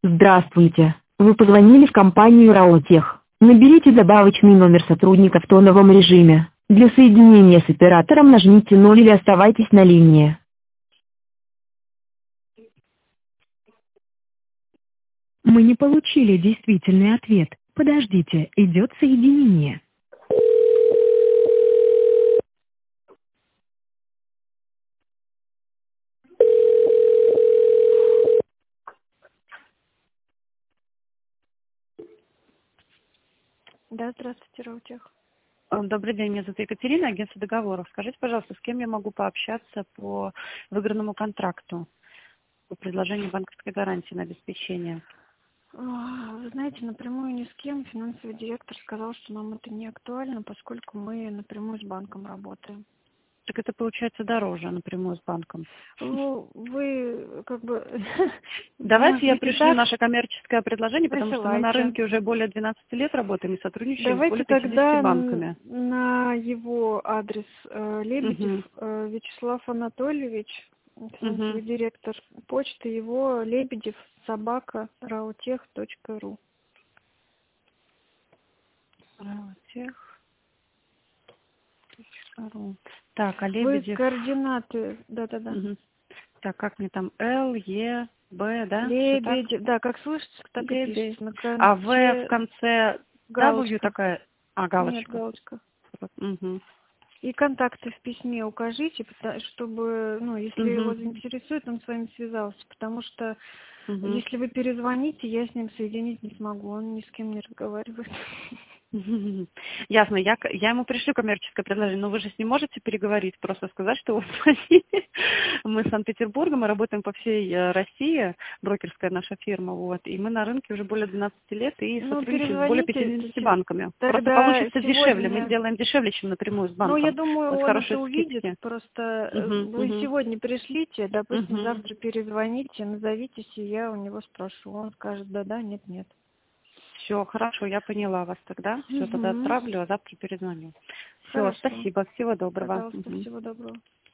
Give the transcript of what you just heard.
Здравствуйте. Вы позвонили в компанию Раотех. Наберите добавочный номер сотрудника в тоновом режиме. Для соединения с оператором нажмите 0 или оставайтесь на линии. Мы не получили действительный ответ. Подождите, идет соединение. Да, здравствуйте, Раутех. Добрый день, меня зовут Екатерина, агентство договоров. Скажите, пожалуйста, с кем я могу пообщаться по выигранному контракту, по предложению банковской гарантии на обеспечение? Вы знаете, напрямую ни с кем. Финансовый директор сказал, что нам это не актуально, поскольку мы напрямую с банком работаем. Так это получается дороже напрямую с банком. Ну, вы как бы... Давайте я пришлю так, наше коммерческое предложение, потому что мы на присылайте. рынке уже более 12 лет работаем и сотрудничаем с Давайте более 50 тогда банками. на его адрес Лебедев Мгм. Вячеслав Анатольевич, финансовый Мгм. директор, почта его lebedев@rautech.ru. Тех.ру. Так, а Вы Лебедев... координаты, да-да-да. Мгм. Так, как мне там? Л, Е, Б, да? Все так? Лебедев, да, как слышится, так и Лебедев. пишется. На А В в конце конце W галочка. такая... А, Нет, галочка. галочка. Угу. И контакты в письме укажите, чтобы, ну, если его Угу. заинтересует, он с вами связался. Потому что Угу. если вы перезвоните, я с ним соединить не смогу. Он ни с кем не разговаривает. Ясно. Я ему пришлю коммерческое предложение, но вы же с ним можете переговорить, просто сказать, что вот звонили. Мы с Санкт-Петербурга, мы работаем по всей России, брокерская наша фирма, вот, и мы на рынке уже более 12 лет и Ну, сотрудничаем с более перезвоните 50 банками. Просто тогда получится дешевле, мы сегодня. сделаем дешевле, чем напрямую с Ну, я банком, думаю, с он это хорошей увидит. скидки. Просто Угу, вы угу, сегодня пришлите, допустим, угу. завтра перезвоните, назовитесь, и я у него спрошу. Он скажет да-да, нет-нет. Все, хорошо, я поняла вас тогда. Все, тогда Угу. отправлю, а завтра перезвоню. Все, Хорошо. спасибо, всего доброго. Пожалуйста, Мгм. всего доброго.